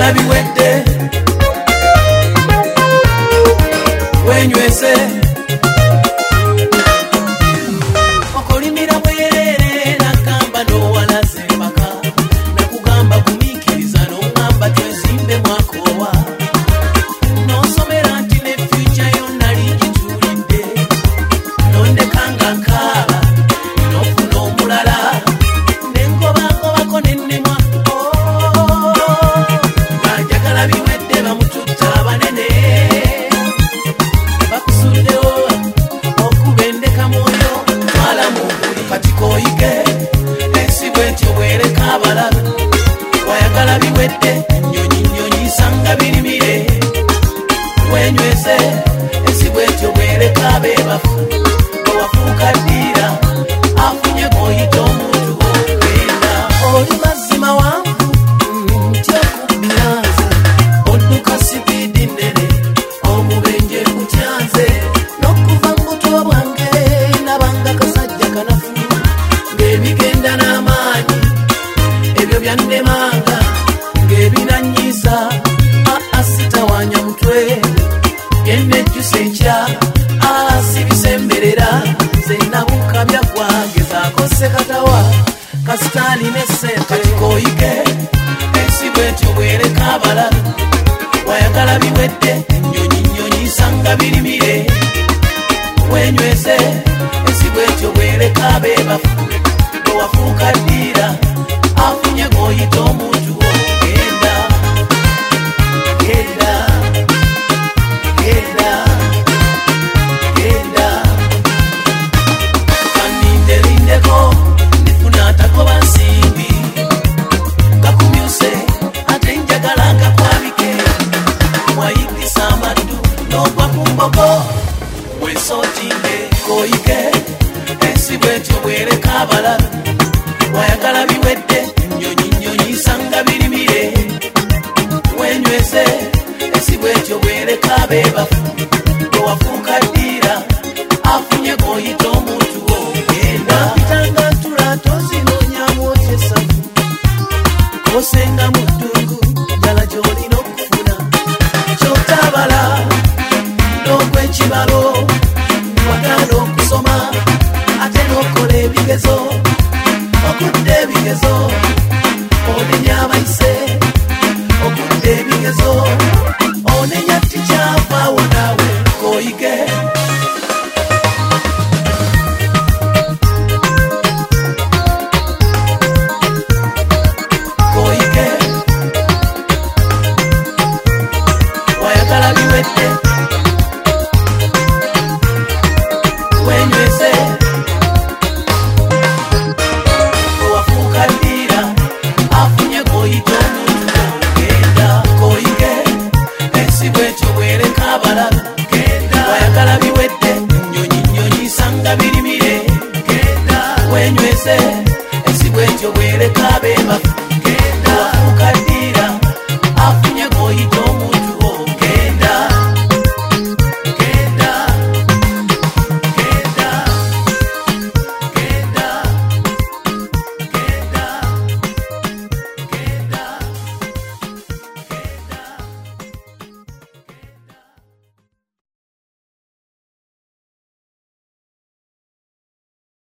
wayagala biwedde wenywese okolimira bwerere nakamba nowalaze mpaka nakugamba kumikiriza nongamba twezimbe mwakowa nosomera nti ne future yonna ligitulidde nondekanga nkaaba nofuna omulala nengobangobako nennemwa najagala biwedde bamututta abanene bakusuddewo okubendeka mwoyo mwalamu kati koyige ensi bwetyo bwereka abalala wayagala biwedde nyonyi sanga birimire wenywese ensi bwetyo bwereka abebafu owafuuka ddiira afunye koyita omuntu ogenda oli mazima wanvu ntya kubbiraze odduka sipiidi nnene omubenje kutyanze n'okuva mu buto bwange nabanga kasajja kanafu ng'ebigenda n'amaanyi ebyo byannemanga ng'ebinanyisa asitawanya mutwe yennejjusa enkya sibisemberera zenabuka byagwagezaako sekatawa kasitaali ne ssente koyige ensi bwetyo bwereka abalala wayagala biwedde nyonyi sanga birimire wenywese ensi bwetyo bwereka abebafu owafuuka ddiira afunye goyita omuntu ogenda genda genda genda kaninderindeko nifuna atagoba nsimbi ngakumyuse ate njagala ngakwabike wayigisa amaddu n'ogwa ku mbogo weesootinge koyige ensi bwetyo bwereka abalala wayagala biwedde nyonyi sanga birimire wenywese ensi bwetyo bwereka abebafu owafuuka ddiira afunye goyita omuntu ogenda pitanga ntula tozinonyamu otyesavu osenga mu ddungu jala gy'olina okufuna kyotabala n'ogw'ekibalo wagaana okusoma ate n'okola ebigezo okudde ebigezo onenya abayise okudde ebigezo